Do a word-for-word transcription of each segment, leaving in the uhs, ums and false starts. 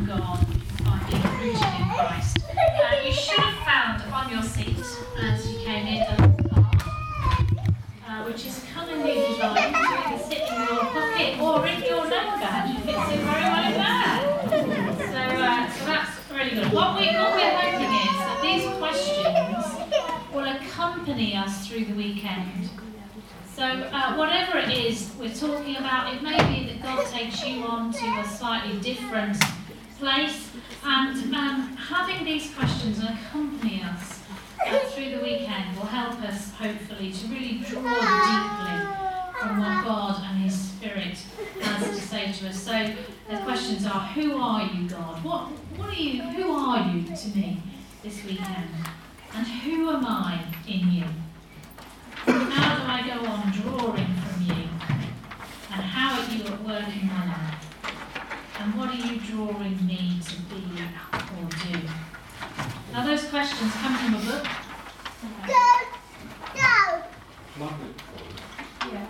from God by being rooted in Christ. Uh, you should have found on your seat as you came in a little card, uh, which is cunningly designed to either sit in your pocket or in your notepad. It fits in very well in there. So, uh, so that's really good. What, we, what we're hoping is that these questions will accompany us through the weekend. So uh, whatever it is we're talking about, it may be that God takes you on to a slightly different place, and um, having these questions accompany us uh, through the weekend will help us, hopefully, to really draw deeply from what God and His Spirit has to say to us. So the questions are: who are you, God? What, what are you? Who are you to me this weekend? And who am I in you? How do I go on drawing from you? And how are you at work in my life? And what are you drawing me to be or do? Now those questions come from a book. No, Yeah.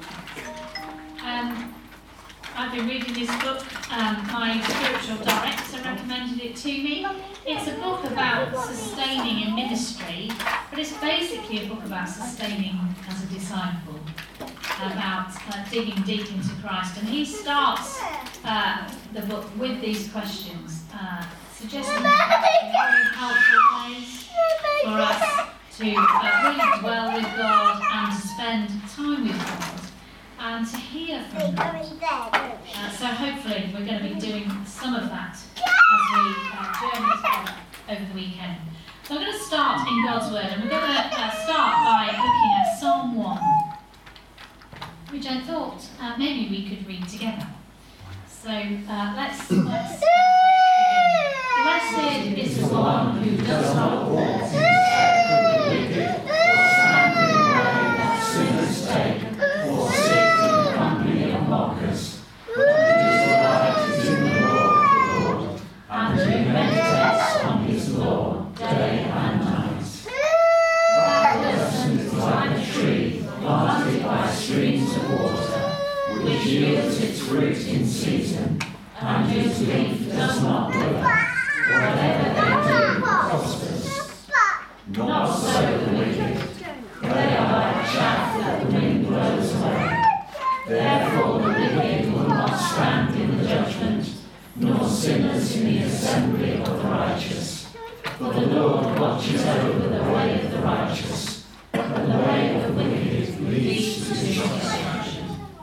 Um, I've been reading this book. Um, my spiritual director recommended it to me. It's a book about sustaining in ministry, but it's basically a book about sustaining as a disciple, about uh, digging deep into Christ. And he starts uh, the book with these questions, uh, suggesting very helpful ways for us to uh, really dwell with God and to spend time with God and to hear from God. Uh, so hopefully we're going to be doing some of that as we uh, journey together over the weekend. So I'm going to start in God's Word, and we're going to uh, start by looking at Psalm one, which I thought uh, maybe we could read together. So uh, let's, let's uh, begin. Blessed is the one who does not walk in the wicked, or stand in the way that sinners take, or sit in the company of mockers, but his delight is in the law of the Lord, and he meditates on his law day and night. That person is like a tree planted by streams of water, which yields its fruit in season, and whose leaf does not wither. Whatever they do prospers. Not so the wicked. They are like chaff that the wind blows away. Therefore the wicked will not stand in the judgment, nor sinners in the assembly of the righteous. For the Lord watches over the way of the righteous, but the way of the wicked leads to destruction.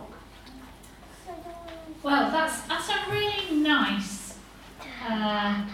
Well, that's that's a really nice, uh,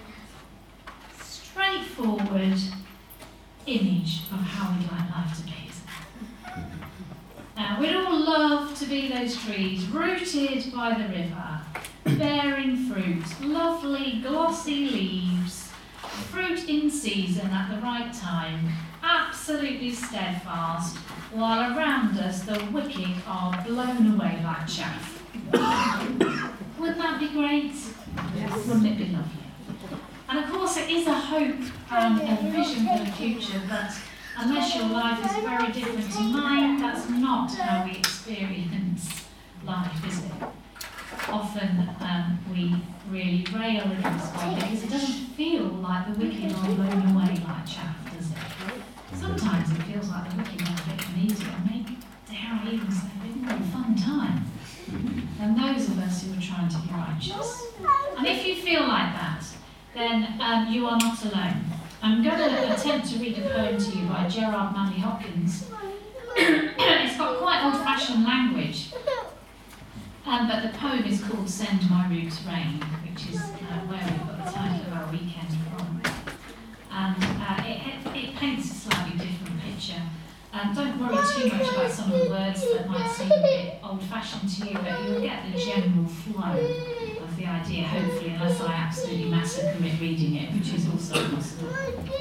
straightforward image of how we'd like life to be, isn't it? Now, we'd all love to be those trees rooted by the river, bearing fruit, lovely glossy leaves, fruit in season at the right time, absolutely steadfast, while around us the wicked are blown away like chaff. Wouldn't that be great? Yes. Wouldn't it be lovely? And of course it is a hope and a vision for the future, but unless your life is very different to mine, that's not how we experience life, is it? Often um, we really rail against God because it doesn't feel like the wicked are blown away like chaff, does it? Sometimes it feels like the wicked are a bit easier, and maybe, dare I even say, a bit more fun time than those of us who are trying to be righteous. And if you feel like that, then um, you are not alone. I'm going to attempt to read a poem to you by Gerard Manley Hopkins. It's got quite old-fashioned language, um, but the poem is called Send My Roots Rain, which is uh, where we've got the title of our weekend from. And uh, it, it paints a slightly different picture. Um, don't worry too much about some of the words that might seem a bit old-fashioned to you, but you'll get the general flow of the idea, hopefully, unless I absolutely massacre it reading it, which is also possible.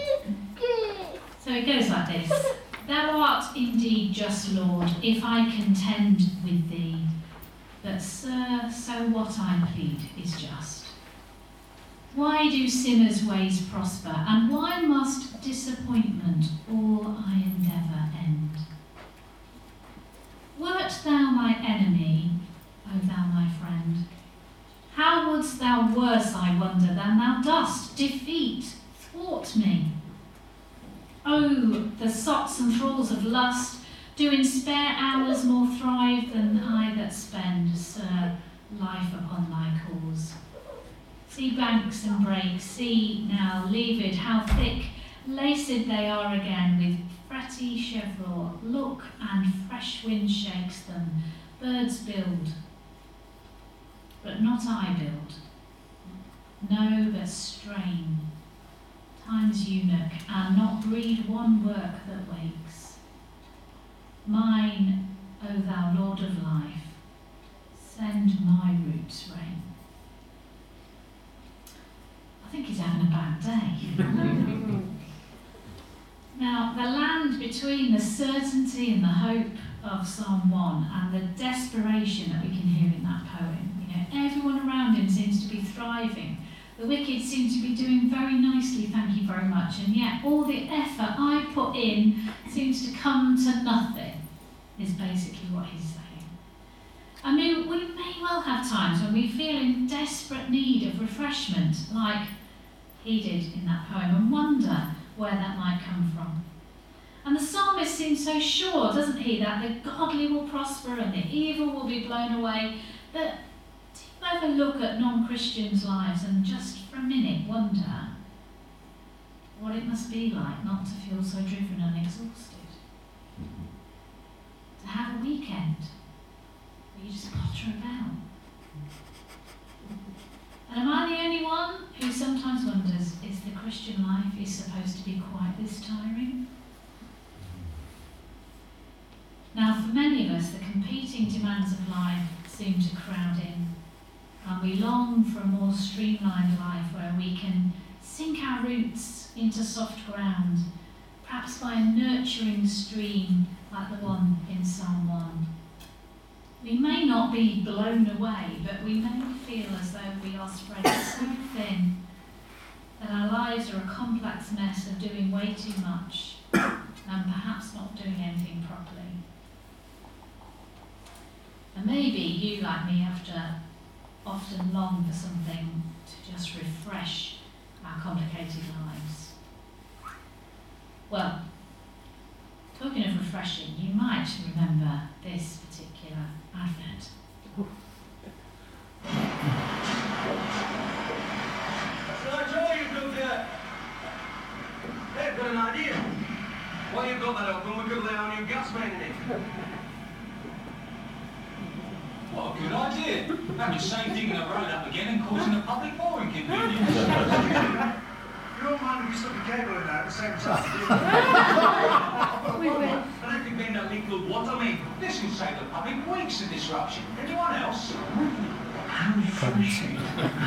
So it goes like this. Thou art indeed just, Lord, if I contend with thee. But, sir, so what I plead is just. Why do sinners' ways prosper, and why must disappointment all I endeavour end? Wert thou my enemy, O thou my friend, how How wouldst thou worse, I wonder, than thou dost, defeat, thwart me? Oh, the sots and thralls of lust do in spare hours more thrive than I that spend, Sir, life upon thy cause. See banks and breaks, see now, leavid, how thick, laced they are again with fretty chevron. Look, and fresh wind shakes them. Birds build, but not I build. No, but strain. Time's eunuch, and not breed one work that wakes. Mine, O thou Lord of life, send my roots rain. I think he's having a bad day. Now, the land between the certainty and the hope of Psalm one and the desperation that we can hear in that poem, you know, everyone around him seems to be thriving. The wicked seem to be doing very nicely, thank you very much, and yet all the effort I put in seems to come to nothing, is basically what he's saying. I mean, we may well have times when we feel in desperate need of refreshment, like he did in that poem, and wonder where that might come from. And the psalmist seems so sure, doesn't he, that the godly will prosper and the evil will be blown away, that do you ever look at non-Christians' lives and just for a minute wonder what it must be like not to feel so driven and exhausted? Mm-hmm. To have a weekend where you just potter about. And am I the only one who sometimes wonders, is the Christian life is supposed to be quite this tiring? Now, for many of us, the competing demands of life seem to crowd in, and we long for a more streamlined life where we can sink our roots into soft ground, perhaps by a nurturing stream like the one in Psalm one. We may not be blown away, but we may feel as though we are spread so thin that our lives are a complex mess of doing way too much and perhaps not doing anything properly. And maybe you, like me, have to often long for something to just refresh our complicated lives. Well, talking of refreshing, you might remember this particular Advent. So I told you, good guy. Hey, I've got an idea. While you've got that open, we could lay our new gas main in it. What a good idea. That'd just save digging the road up again and causing a public more inconvenience. You don't mind if we slip a cable in there at the same time? We will. And if you've been that liquid water, I mean, this will save the public weeks of disruption. Anyone else? How refreshing.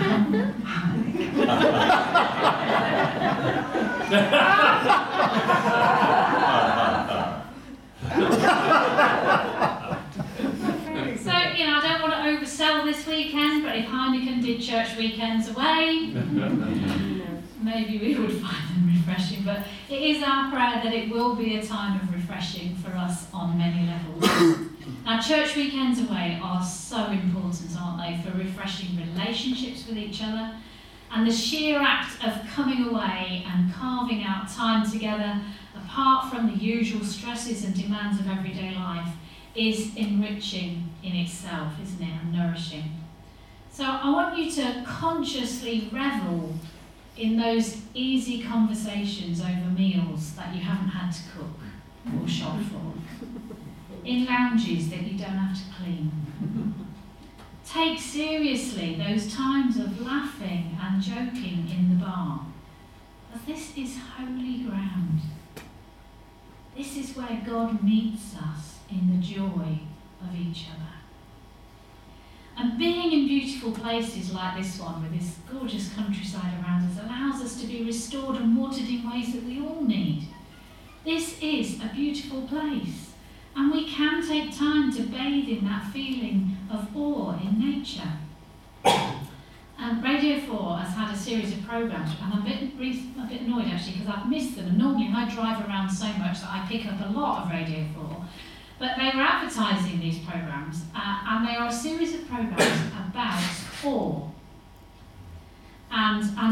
So, you know, I don't want to oversell this weekend, but if Heineken did church weekends away, maybe we would find them refreshing. But it is our prayer that it will be a time of refreshing for us on many levels. Now, church weekends away are so important, aren't they, for refreshing relationships with each other. And the sheer act of coming away and carving out time together, apart from the usual stresses and demands of everyday life, is enriching in itself, isn't it, and nourishing. So I want you to consciously revel in those easy conversations over meals that you haven't had to cook or shop for, in lounges that you don't have to clean. Take seriously those times of laughing and joking in the bar, as this is holy ground. This is where God meets us in the joy of each other. And being in beautiful places like this one, with this gorgeous countryside around us, allows us to be restored and watered in ways that we all need. This is a beautiful place, and we can take time to bathe in that feeling of awe in nature. And Radio four has had a series of programmes, and I'm a bit, a bit annoyed actually because I've missed them. And normally I drive around so much that I pick up a lot of Radio four. But they were advertising these programmes, uh, and they are a series of programmes about awe.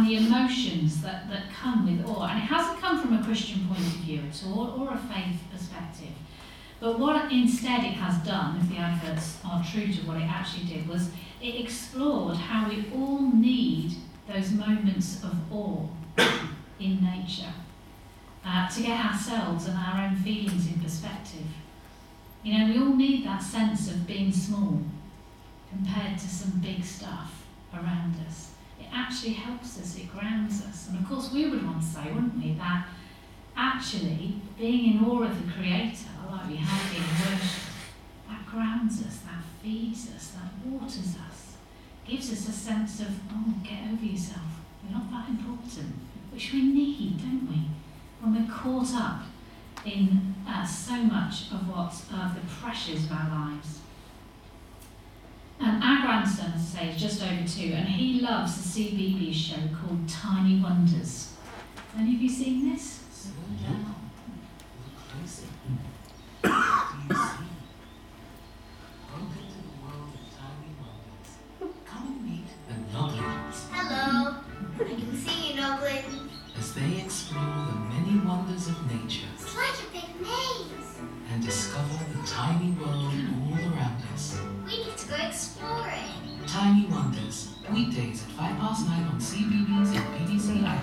the emotions that, that come with awe. And it hasn't come from a Christian point of view at all, or a faith perspective. But what instead it has done, if the adverts are true to what it actually did, was it explored how we all need those moments of awe in nature uh, to get ourselves and our own feelings in perspective. You know, we all need that sense of being small compared to some big stuff around us. It actually helps us, it grounds us. And of course we would want to say, wouldn't we, that actually being in awe of the Creator, like we have in worship, that grounds us, that feeds us, that waters us, gives us a sense of, oh, get over yourself, you're not that important, which we need, don't we, when we're caught up in uh, so much of what uh, the pressures of our lives. Um, our grandson, as I say, is just over two, and he loves the C B B S show called Tiny Wonders. Have any of you seen this? No. Look closer. What do you see? Welcome to the world of tiny wonders. Come and meet the Noglins. Hello. I can see you, Noglin. As they explore the many wonders of nature. It's like a big maze. And discover the tiny world all around us. We need to go exploring. Tiny Wonders, weekdays at five past nine on C B B S and B B C iPlayer.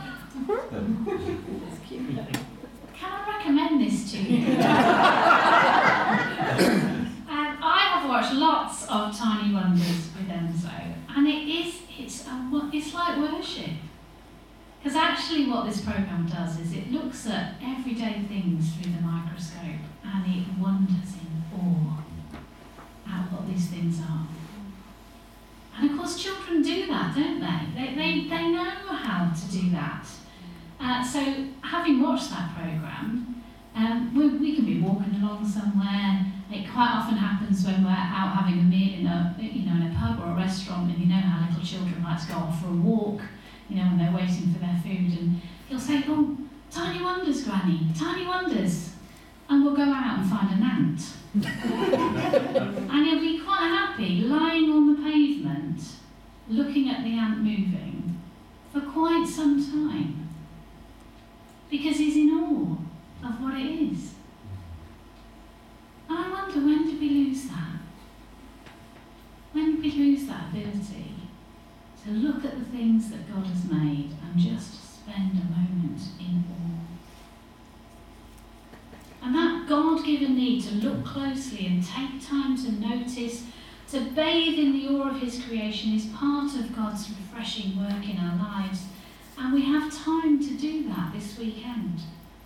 Can I recommend this to you? um, I have watched lots of Tiny Wonders with Enzo, and it is it's a, it's like worship. Because actually what this programme does is it looks at everyday things through the microscope and it wonders in awe at what these things are. And of course children do that, don't they? They, they, they know how to do that. Uh, so having watched that programme, um, we, we can be walking along somewhere. It quite often happens when we're out having a meal in a, you know, in a pub or a restaurant, and you know how little children like to go off for a walk, you know, when they're waiting for their food, and he'll say, oh, Tiny Wonders, Granny, Tiny Wonders. And we'll go out and find an ant. And he'll be quite happy lying on the pavement, looking at the ant moving for quite some time. Because he's in awe of what it is. And I wonder, when did we lose that? When did we lose that ability to look at the things that God has made and just spend a moment in awe? And that God-given need to look closely and take time to notice, to bathe in the awe of his creation, is part of God's refreshing work in our lives. And we have time to do that this weekend.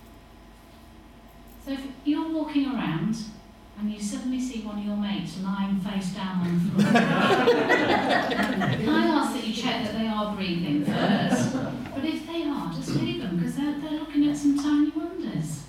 So if you're walking around and you suddenly see one of your mates lying face down on the floor, can I ask that you check that they are breathing first? But if they are, just leave them, because they're, they're looking at some tiny wonders.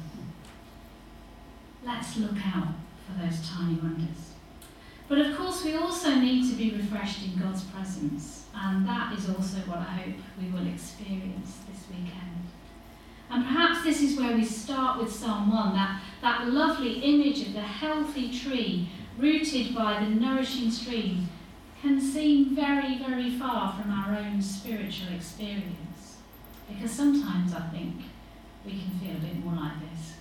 Let's look out for those tiny wonders. But of course we also need to be refreshed in God's presence, and that is also what I hope we will experience this weekend. And perhaps this is where we start with Psalm one, that, that lovely image of the healthy tree rooted by the nourishing stream can seem very, very far from our own spiritual experience. Because sometimes I think we can feel a bit more like this.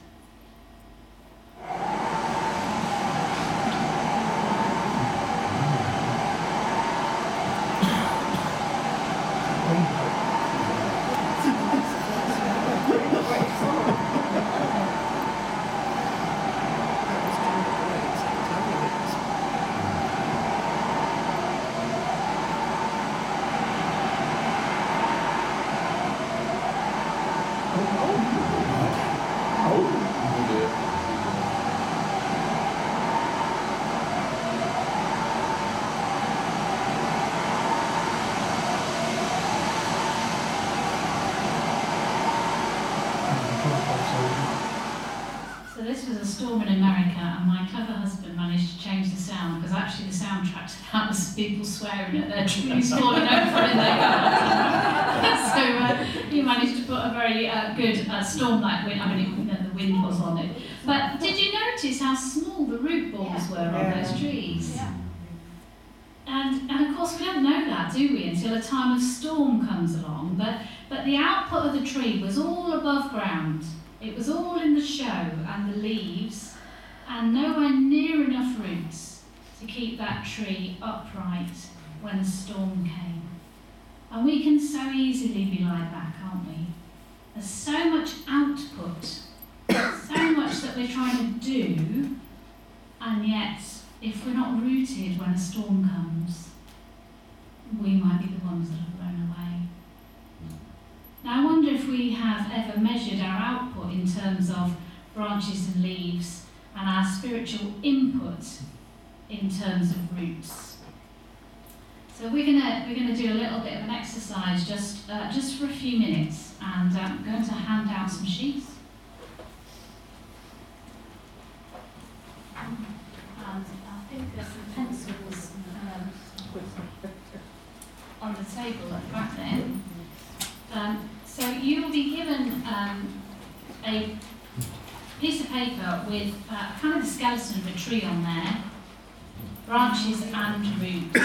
So this was a storm in America, and my clever husband managed to change the sound, because actually the soundtrack to that was people swearing at their trees falling over in their garden. So uh, he managed to put a very uh, good uh, storm-like wind. I mean, it, the wind was on it. But did you notice how small the root balls were on those trees? Yeah. And, and of course we don't know that, do we, until a time of storm comes along. But, but the output of the tree was all above ground. It was all in the show and the leaves, and nowhere near enough roots to keep that tree upright when a storm came. And we can so easily be like that, can't we? There's so much output, so much that we're trying to do, and yet if we're not rooted when a storm comes, we might be the ones that are blown away. Now I wonder if we have ever measured our output in terms of branches and leaves and our spiritual input in terms of roots. So we're gonna we're gonna do a little bit of an exercise just uh, just for a few minutes, and uh, I'm going to hand out some sheets. And I think there's some pencils um, on the table at the back there. Um, so you will be given um, a piece of paper with uh, kind of the skeleton of a tree on there, branches and roots.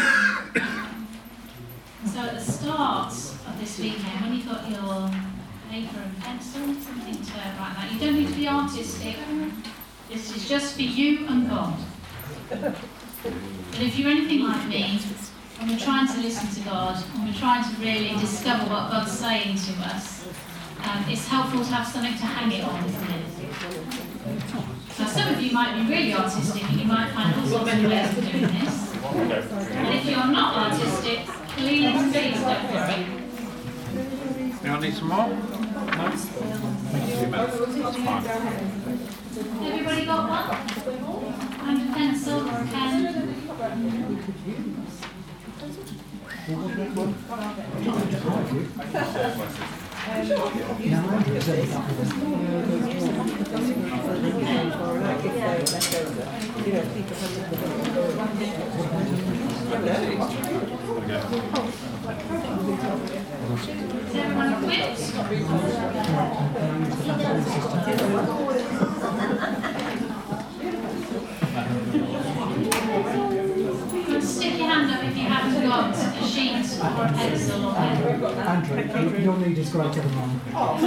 So at the start of this weekend, when you've got your paper and pencil, something to write that, you don't need to be artistic. This is just for you and God. But if you're anything like me, and we're trying to listen to God, and we're trying to really discover what God's saying to us, um, it's helpful to have something to hang it on, isn't it? Now some of you might be really artistic and you might find all sorts of ways of doing this. And if you're not artistic, please, please don't worry. Anyone need some more? Everybody got one? And a pencil or a pen? Is everyone equipped? Stick your hand up if you haven't got a sheet or a pencil or pen. Andrew, your need is greater than mine. uh,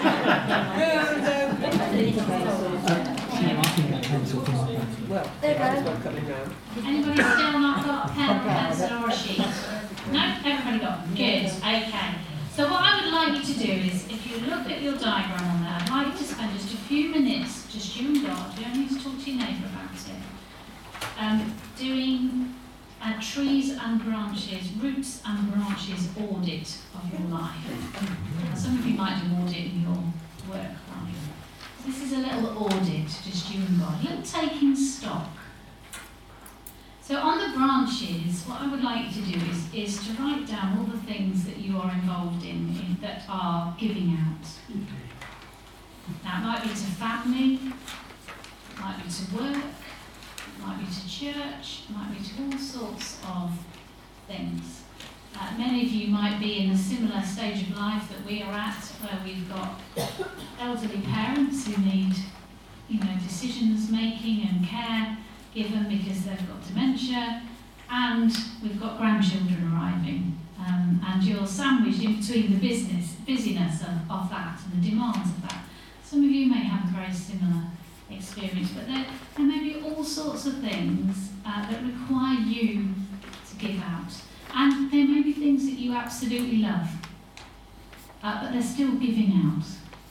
I can get a pencil from my pen. Well, Anybody still not got a pen, pencil or a sheet? No? Everybody got it? Good. Okay. So what I would like you to do is, if you look at your diagram on there, I'd like you to spend just a few minutes, just you and God, you don't need to talk to your neighbour about it, um, doing uh, trees and branches, roots and branches audit of your life. Now, some of you might do audit in your work life. This is a little audit, just you and God, a little taking stock. So on the branches, what I would like you to do is, is to write down all the things that you are involved in, in that are giving out. Now it might be to family, it might be to work, it might be to church, it might be to all sorts of things. Uh, many of you might be in a similar stage of life that we are at, where we've got elderly parents who need, you know, decisions making and care given because they've got dementia, and we've got grandchildren arriving, um, and you're sandwiched in between the business busyness of, of that and the demands of that. Some of you may have a very similar experience, but there, there may be all sorts of things uh, that require you to give out, and there may be things that you absolutely love, uh, but they're still giving out.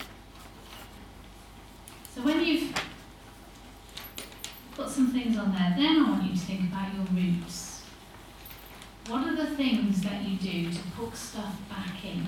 So when you've put some things on there, then I want you to think about your roots. What are the things that you do to put stuff back in?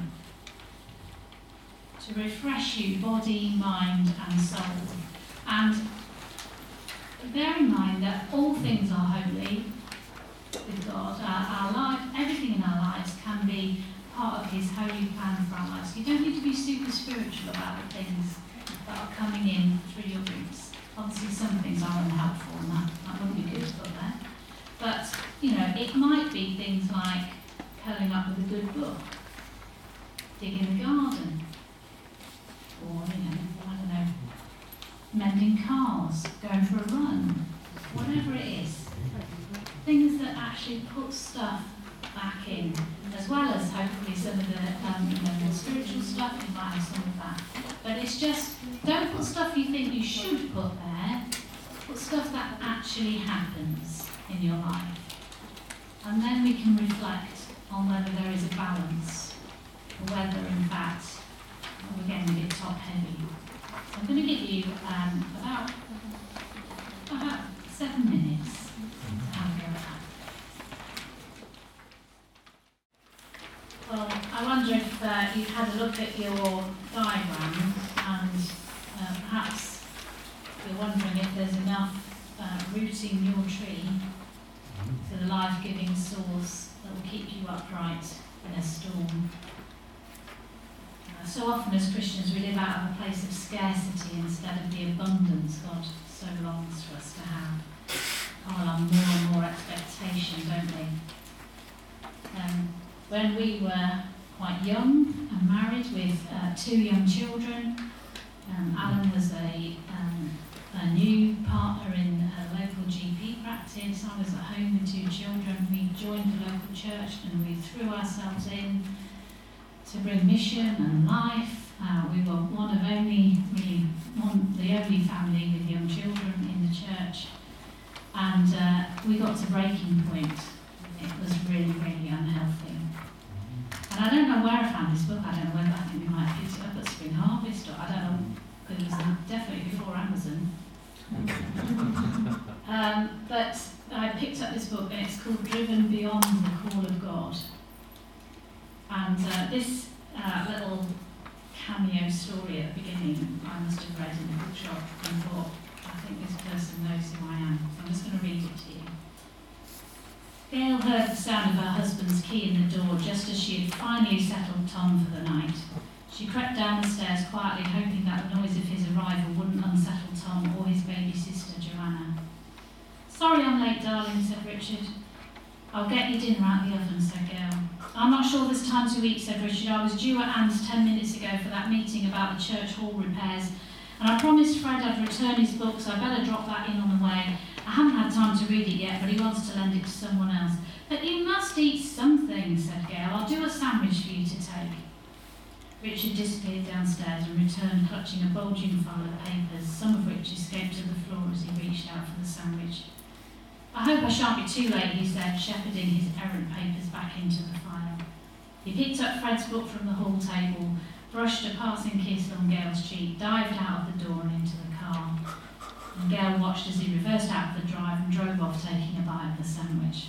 To refresh you, body, mind and soul. And bear in mind that all things are holy with God. Our, our life, everything in our lives can be part of His holy plan for our lives. You don't need to be super spiritual about the things that are coming in through your roots. Obviously some things are unhelpful and that, that wouldn't be good to put there. But, you know, it might be things like curling up with a good book, digging the garden, or, you know, I don't know, mending cars, going for a run, whatever it is. things that actually put stuff back in, as well as hopefully some of the um, you know, more spiritual stuff. You might have some of that. But it's just, don't put stuff you think you should put there, put stuff that actually happens in your life. And then we can reflect on whether there is a balance, or whether in fact we're getting a bit top heavy. So I'm going to give you um, about, about seven minutes to have a go at that. Well, I wonder if uh, you've had a look at your diagram and uh, perhaps you're wondering if there's enough uh, rooting your tree to the life-giving source that will keep you upright in a storm. Uh, so often as Christians we live out of a place of scarcity instead of the abundance God so longs for us to have. Pile on more and more expectation, don't we? Um, when we were quite young and married with uh, two young children, um, Alan was a, um, a new partner in a local G P practice. I was at home with two children. We joined the local church and we threw ourselves in to bring mission and life. Uh, we were one of only, really, one, the only family with young children in the church. And uh, we got to breaking point. It was really, really unhealthy. And I don't know where I found this book. I don't know whether, I think we might have picked it up at Spring Harvest, or I don't know, because it was definitely before Amazon. um, but I picked up this book and it's called Driven Beyond the Call of God. And uh, this uh, little cameo story at the beginning I must have read in a bookshop and thought, I think this person knows who I am. So I'm just going to read it to you. Gail heard the sound of her husband's key in the door just as she had finally settled Tom for the night. She crept down the stairs quietly, hoping that the noise of his arrival wouldn't unsettle Tom or his baby sister, Joanna. Sorry I'm late, darling, said Richard. I'll get your dinner out of the oven, said Gail. I'm not sure there's time to eat, said Richard. I was due at Anne's ten minutes ago for that meeting about the church hall repairs, and I promised Fred I'd return his book, so I better drop that in on the way. I haven't had time to read it yet, but he wants to lend it to someone else. But you must eat something, said Gail. I'll do a sandwich for you to take. Richard disappeared downstairs and returned clutching a bulging file of papers, some of which escaped to the floor as he reached out for the sandwich. I hope I shan't be too late, he said, shepherding his errant papers back into the file. He picked up Fred's book from the hall table, brushed a passing kiss on Gail's cheek, dived out of the door and into the car. And Gail watched as he reversed out of the drive and drove off, taking a bite of the sandwich.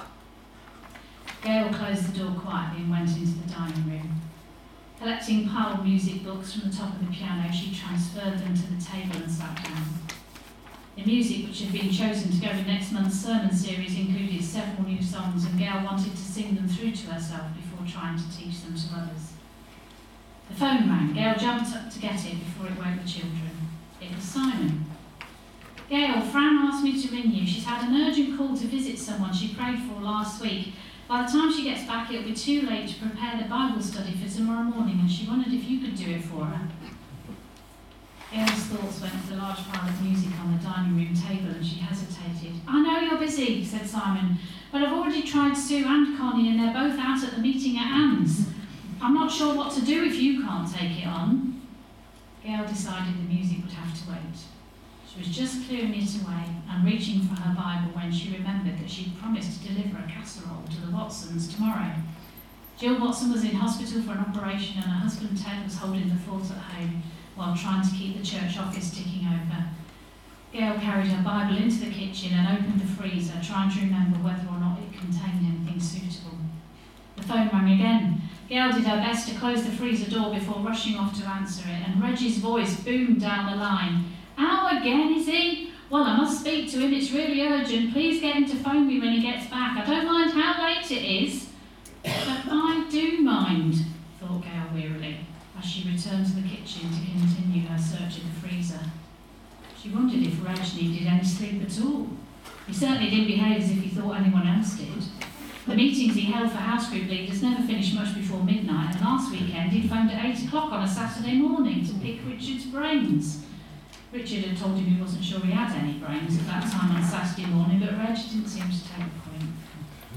Gail closed the door quietly and went into the dining room. Collecting piled music books from the top of the piano, she transferred them to the table and sat down. The music, which had been chosen to go with next month's sermon series, included several new songs, and Gail wanted to sing them through to herself before trying to teach them to others. The phone rang. Gail jumped up to get it before it woke the children. It was Simon. Gail, Fran asked me to ring you. She's had an urgent call to visit someone she prayed for last week. By the time she gets back, it'll be too late to prepare the Bible study for tomorrow morning, and she wondered if you could do it for her. Gail's thoughts went to the large pile of music on the dining room table, and she hesitated. I know you're busy, said Simon, but I've already tried Sue and Connie, and they're both out at the meeting at Anne's. I'm not sure what to do if you can't take it on. Gail decided the music would have to wait. She was just clearing it away and reaching for her Bible when she remembered that she'd promised to deliver a casserole to the Watsons tomorrow. Jill Watson was in hospital for an operation, and her husband Ted was holding the fort at home while trying to keep the church office ticking over. Gail carried her Bible into the kitchen and opened the freezer, trying to remember whether or not it contained anything suitable. The phone rang again. Gail did her best to close the freezer door before rushing off to answer it, and Reggie's voice boomed down the line. Out again, is he? Well, I must speak to him. It's really urgent. Please get him to phone me when he gets back. I don't mind how late it is. But I do mind, thought Gail wearily, as she returned to the kitchen to continue her search of the freezer. She wondered if Reg needed any sleep at all. He certainly didn't behave as if he thought anyone else did. The meetings he held for house group leaders never finished much before midnight, and last weekend he'd phoned at eight o'clock on a Saturday morning to pick Richard's brains. Richard had told him he wasn't sure he had any brains at that time on Saturday morning, but Reg didn't seem to take the point.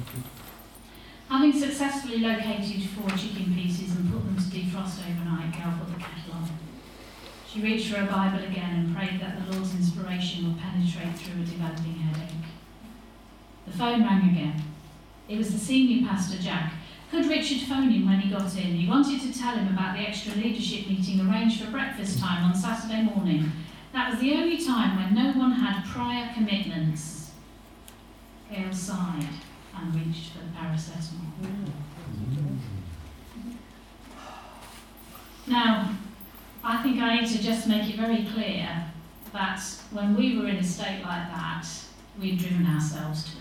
Having successfully located four chicken pieces and put them to defrost overnight, Gail put the kettle on. She reached for her Bible again and prayed that the Lord's inspiration would penetrate through a developing headache. The phone rang again. It was the senior pastor, Jack. Could Richard phone him when he got in? He wanted to tell him about the extra leadership meeting arranged for breakfast time on Saturday morning. That was the only time when no one had prior commitments. Gail sighed and reached for the paracetamol. Now, I think I need to just make it very clear that when we were in a state like that, we'd driven ourselves to it.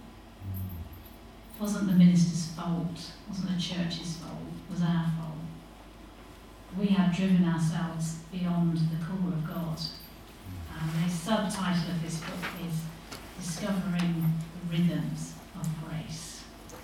It wasn't the minister's fault, it wasn't the church's fault, it was our fault. We had driven ourselves beyond the call of God. And the subtitle of this book is Discovering the Rhythms of Grace.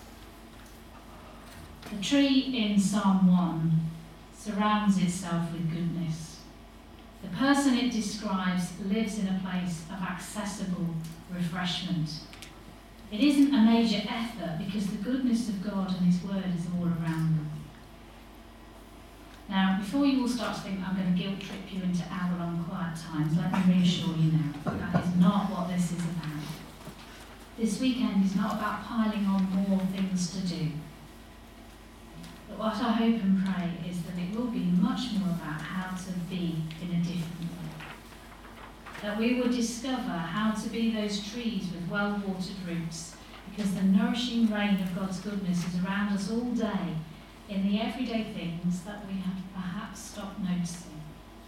The tree in Psalm one surrounds itself with goodness. The person it describes lives in a place of accessible refreshment. It isn't a major effort because the goodness of God and His Word is all around them. Now, before you all start to think I'm going to guilt trip you into hour-long quiet times, let me reassure you now, that is not what this is about. This weekend is not about piling on more things to do. But what I hope and pray is that it will be much more about how to be in a different way. That we will discover how to be those trees with well-watered roots, because the nourishing rain of God's goodness is around us all day in the everyday things that we have perhaps stopped noticing.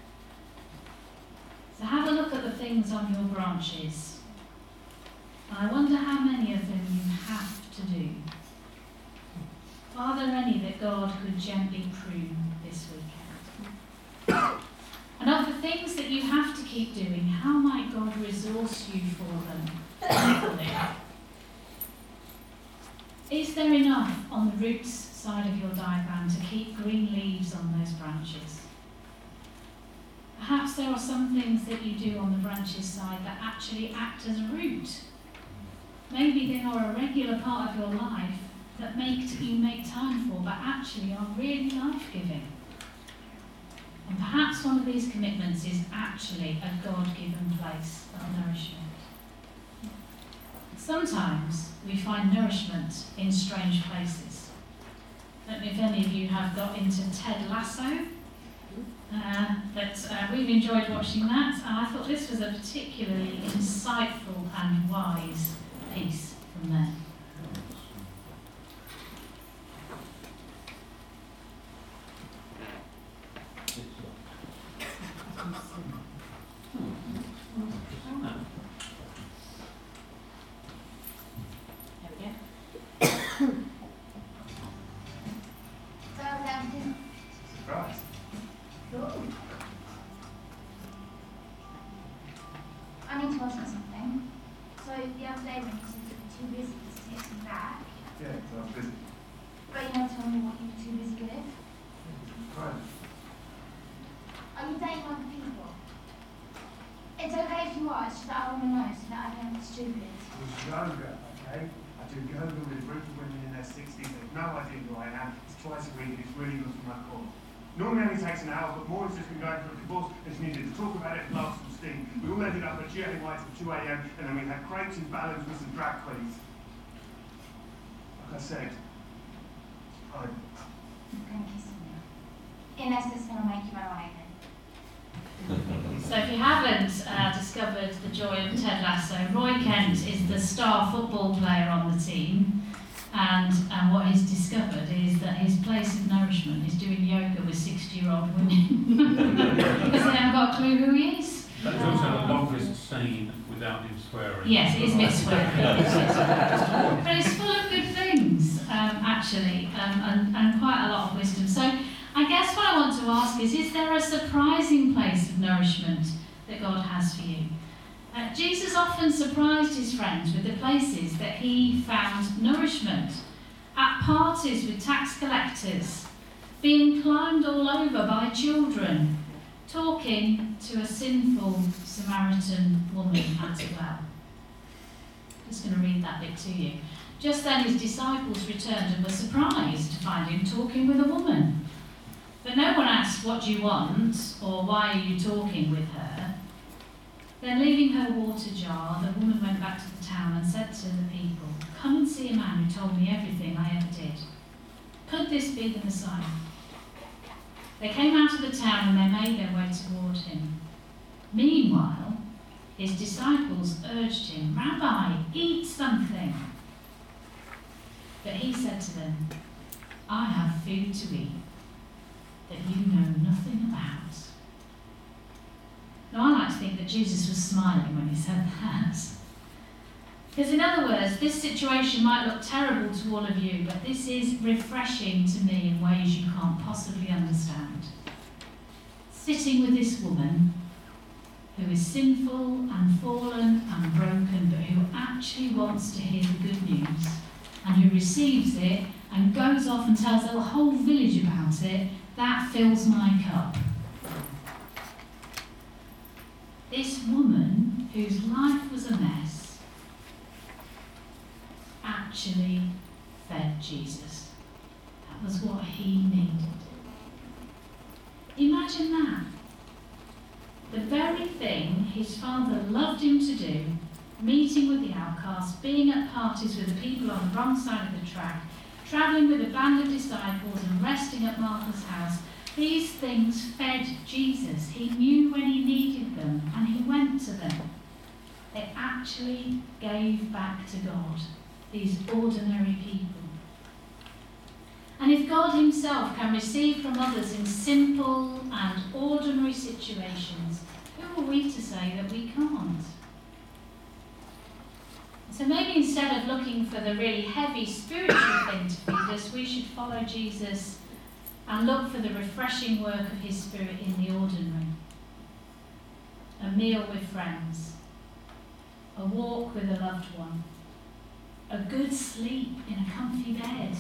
So have a look at the things on your branches. I wonder how many of them you have to do. Are there any that God could gently prune this weekend? And of the things that you have to keep doing, how might God resource you for them? Is there enough on the roots side of your diagram to keep green leaves on those branches? Perhaps there are some things that you do on the branches side that actually act as a root. Maybe they are a regular part of your life that make you make time for, but actually are really life-giving. And perhaps one of these commitments is actually a God-given place of nourishment. Sometimes we find nourishment in strange places. I don't know if any of you have got into Ted Lasso, uh, but uh, we've enjoyed watching that, and I thought this was a particularly insightful and wise piece from there. Surprise. I need to ask you something. So the other day when you said you were too busy to text me back, Yeah, so I was busy. but you never told me what you were too busy with. Right. Are you dating other people? It's okay if you are, it's just that I want to know so that I don't look stupid. It was yoga, okay? I do yoga with a group of women in their sixties. They have no idea who I am. It's twice a week. It's really good for my core. Normally only takes an hour, but Maureen's just been going through a divorce and she needed to talk about it and laugh some steam. We all ended up at G A White at two a m and then we had crepes and ballads with some drag queens. Like I said, I... Thank you, Sonia. Unless it's going to make you run away then. So if you haven't uh, discovered the joy of Ted Lasso, Roy Kent is the star football player on the team, and, and what he's discovered is that his place of nourishment is doing yoga with sixty-year-old women because they haven't got a clue who he is. That's also the longest scene without him swearing. Yes, it is a bit swearing. But it's full of good things, um, actually, um, and, and quite a lot of wisdom. So I guess what I want to ask is, is there a surprising place of nourishment that God has for you? Uh, Jesus often surprised his friends with the places that he found nourishment. At parties with tax collectors, being climbed all over by children, talking to a sinful Samaritan woman at a well. I'm just going to read that bit to you. Just then his disciples returned and were surprised to find him talking with a woman. But no one asked, "What do you want?" or "Why are you talking with her?" Then leaving her water jar, the woman went back to the town and said to the people, "Come and see a man who told me everything I ever did. Could this be the Messiah?" They came out of the town and they made their way toward him. Meanwhile, his disciples urged him, "Rabbi, eat something." But he said to them, "I have food to eat that you know nothing about." Now, I like to think that Jesus was smiling when he said that. Because in other words, this situation might look terrible to all of you, but this is refreshing to me in ways you can't possibly understand. Sitting with this woman who is sinful and fallen and broken, but who actually wants to hear the good news, and who receives it and goes off and tells the whole village about it, that fills my cup. This woman, whose life was a mess, actually fed Jesus. That was what he needed. Imagine that. The very thing his father loved him to do, meeting with the outcasts, being at parties with the people on the wrong side of the track, travelling with a band of disciples and resting at Martha's house, these things fed Jesus. He knew when he needed them and he went to them. They actually gave back to God, these ordinary people. And if God himself can receive from others in simple and ordinary situations, who are we to say that we can't? So maybe instead of looking for the really heavy spiritual thing to feed us, we should follow Jesus and look for the refreshing work of his Spirit in the ordinary. A meal with friends, a walk with a loved one, a good sleep in a comfy bed.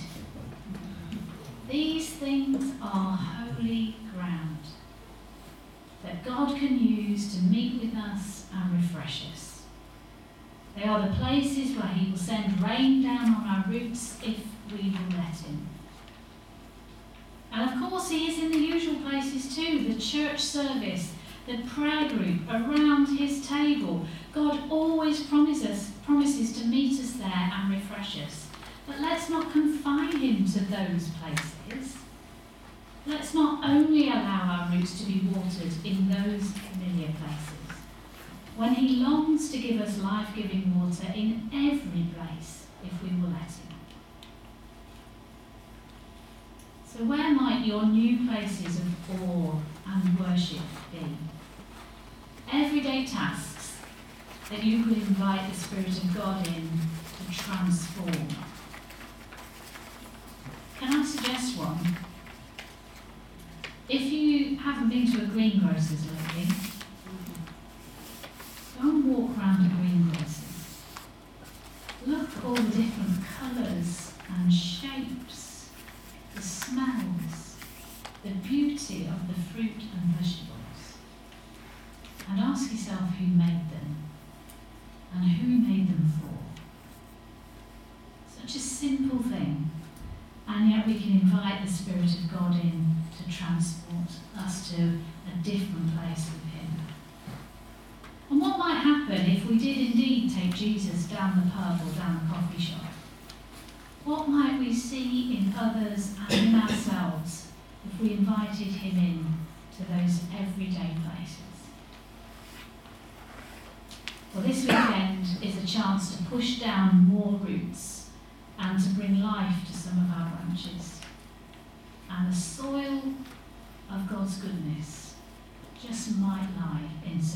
These things are holy ground that God can use to meet with us and refresh us. They are the places where he will send rain down on our roots if we will let him. And of course he is in the usual places too, the church service, the prayer group, around his table. God always promises, promises to meet us there and refresh us. But let's not confine him to those places. Let's not only allow our roots to be watered in those familiar places, when he longs to give us life-giving water in every place, if we will let him. So where might your new places of awe and worship be? Everyday tasks that you could invite the Spirit of God in to transform. Can I suggest one? If you haven't been to a greengrocer's lately, go and walk around a greengrocer's. Look at all the different colours and shapes, the smells, the beauty of the fruit and vegetables. And ask yourself who made them and who made them for. Such a simple thing, and yet we can invite the Spirit of God in to transport us to a different place with him. And what might happen if we did indeed take Jesus down the pub or down the coffee shop? What might we see in others and in ourselves if we invited him in to those everyday places? Well, this weekend is a chance to push down more roots and to bring life to some of our branches. And the soil of God's goodness just might lie inside.